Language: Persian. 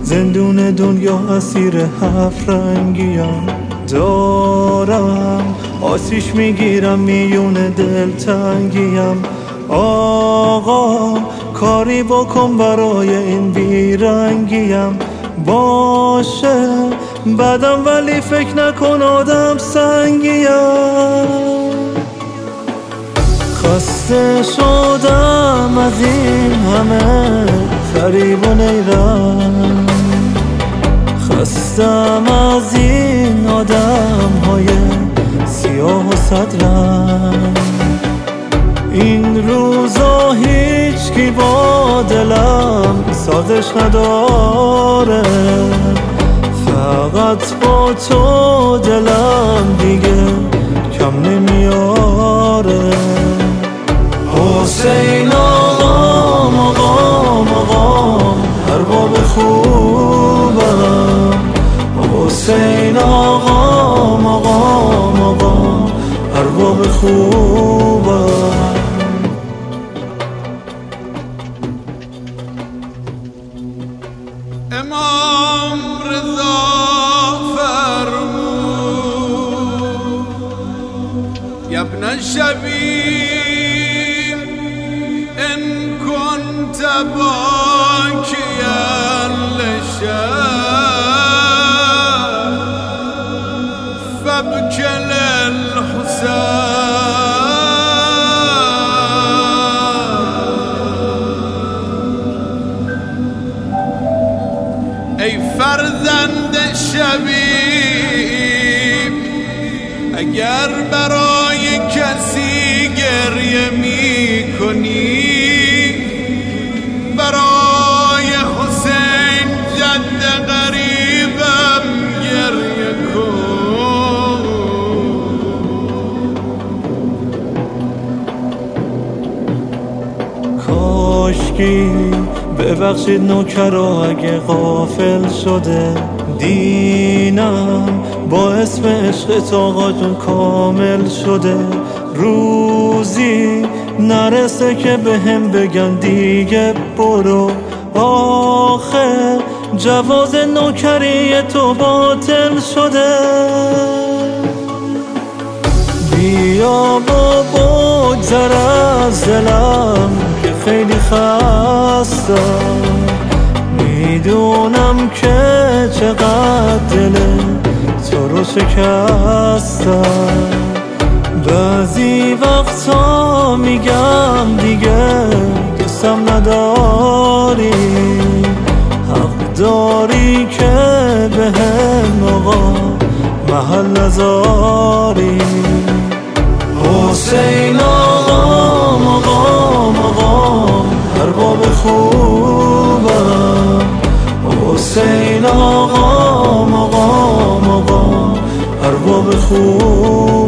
زندون دنیا اسیر هفت رنگیم، دارم آسیش میگیرم میون دلتنگیم. آقا کاری بکن برای این بیرنگیم. باشه بدم ولی فکر نکن آدم سنگیم. خسته شدم از این همه فریب و نیرم، خستم از این آدم های سیاه و صدرم. این روزا هیچ کی با دلم سازش نداره، فقط با تو دلم دیگه کم نمیاره. حسین آقا مقام مقام ارباب خوبم، حسین آقا مقام مقام ارباب خوبم. امام رضا فرمود یا ابن الشبیب ان كنت باكيا للشام فابكي للحسين. ای فرزند شبیب اگر برای کسی گریه می کنی، برای حسین جد غریبم گریه کن. کاشکی ببخشید نوکرا اگه غافل شده، دینم با اسم عشق آقا جون کامل شده. روزی نرسه که به هم بگن دیگه برو، آخه جواز نوکری تو باطل شده. بیا با بگذر از دلم که خیلی خستم، میدونم که چقدر دل تو رو شکستم. بعضی وقتا میگم دیگه دوستم نداری، حق داری که به هم آقا محل نذاری. حسین آقا مقام مقام ارباب خوبم، حسین آقا مقام مقام ارباب خوبم.